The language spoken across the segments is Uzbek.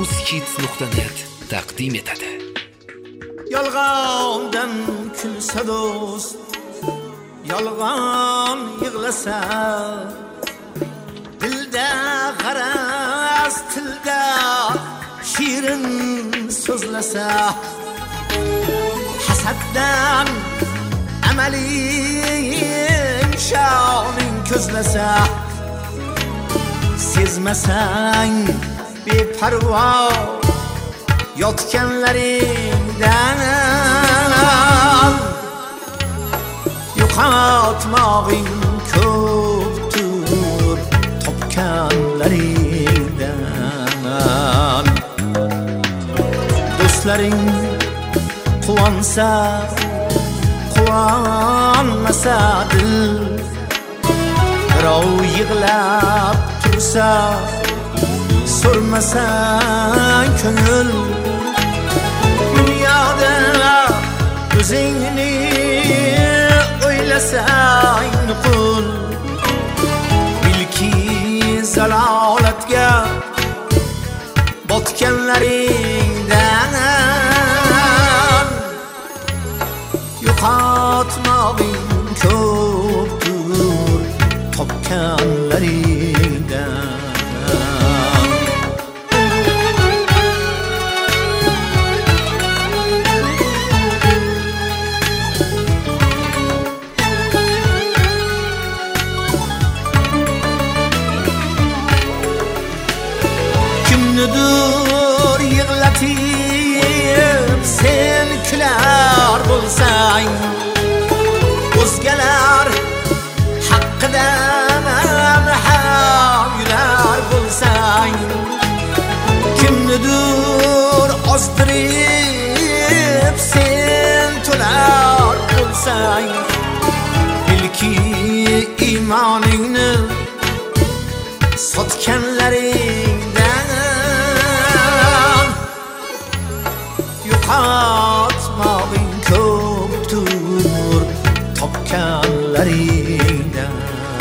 Rus-Hits.net taqdim etadi. Yolg'ondan kulsa do'st, yolg'on yig'lasa, dilda g'araz, tilda shirin so'zlasa, hasaddan amaling shoning ko'zlasa, sezmasang beparvo yotganlaringdan yo'qotmog'ing ko'pdir topganlaringdan. Do'stlaring quvonsa quvonmasa dil, birov yig'lab tursa so'rmasang ko'ngil, dunyoda o'zingni o'ylasang nuqul, bilki zalolatga botganlaringdan yo'qotmog'ing ko'pdir topganlaringdan. Kimnidir yig'latib sen kular bo'lsang, o'zgalar haqqidan ham yurar bo'lsang, kimnidir ozdirib sen to'lar bo'lsang, bilki iymoningni sotganlaringdan yo'qotmog'ing ko'pdir topganlaringdan.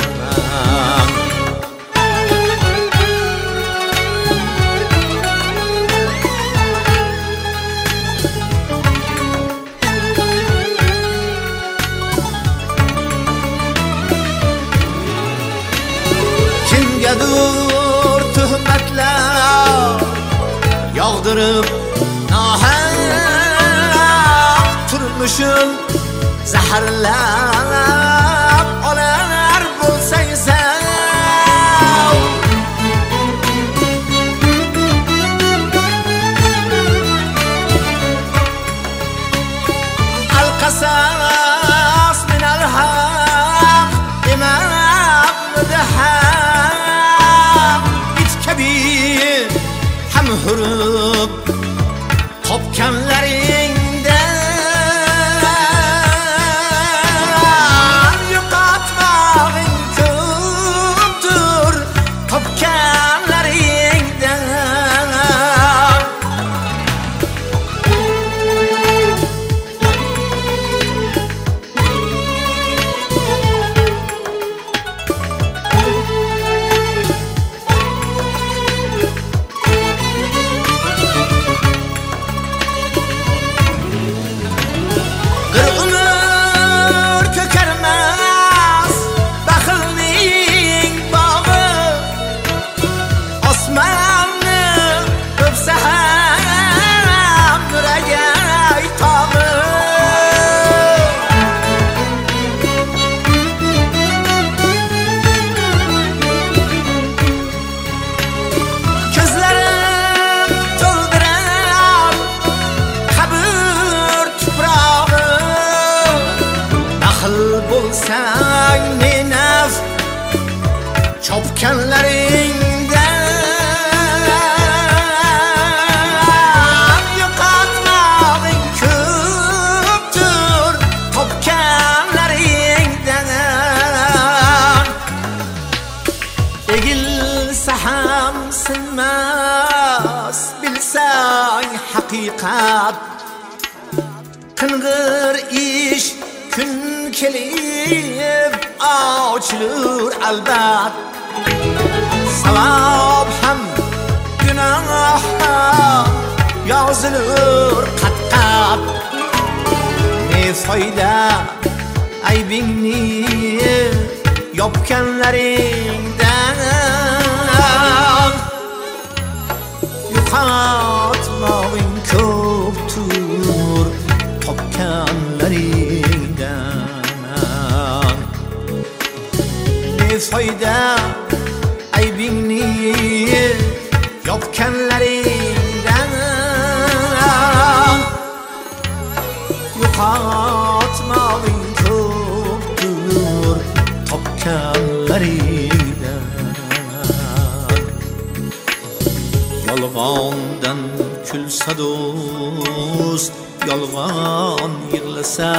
Kimgadir tuhmatlar yog'dirib nohaq turmushim zaharlab olar bo'lsang sen, al-qasas min al-haq imamida ham it kabi ham hurib qopganlaringdan yo'qotmog'ing ko'pdir topganlaringdan. Bo'lsang menaf chopganlaringdan yo'qotmog'ing ko'pdir topganlaringdan. Egilsa ham sinmas bilsang haqiqat, qing'ir ish kun kelib ochilur albat, savob ham gunoh ham yozilur qat-qat. Ne foyda aybingni yopganlaringdan, yo'qotmog'ing ko'ptur topganlaringdan. Ne foyda aybingni yopganlaringdan, yo'qotmog'ing ko'ptur topganlaringdan. Yolg'ondan kulsa do'st, yolg'on yig'lasa,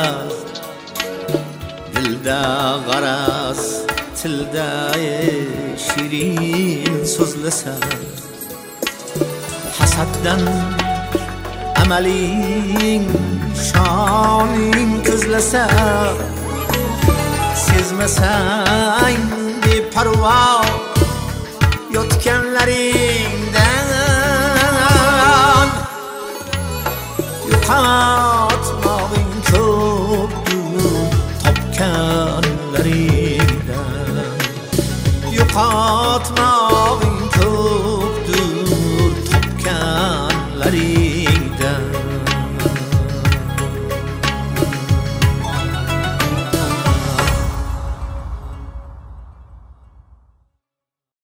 dilda g'araz, tilda shirin so'zlasa, hasaddan amaling shoning ko'zlasa, sezmasang beparvo yotganlaringdan,